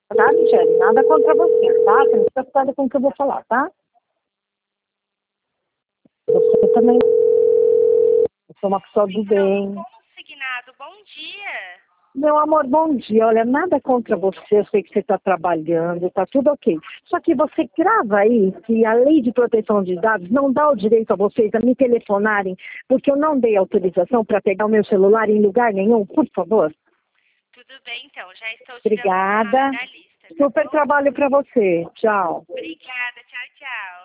Tá, Michele? Nada contra você, tá? Você não fica preocupada com o que eu vou falar, tá? Você também. Eu sou uma pessoa do bem. Consignado, bom dia. Meu amor, bom dia. Olha, nada contra você. Eu sei que você está trabalhando, tá tudo ok. Só que você grava aí que a lei de proteção de dados não dá o direito a vocês a me telefonarem, porque eu não dei autorização para pegar o meu celular em lugar nenhum, por favor. Tudo bem, então. Já estou tirando o seu Obrigada. nome da lista, tá Super bom? trabalho para você. Tchau. Obrigada. Tchau, tchau.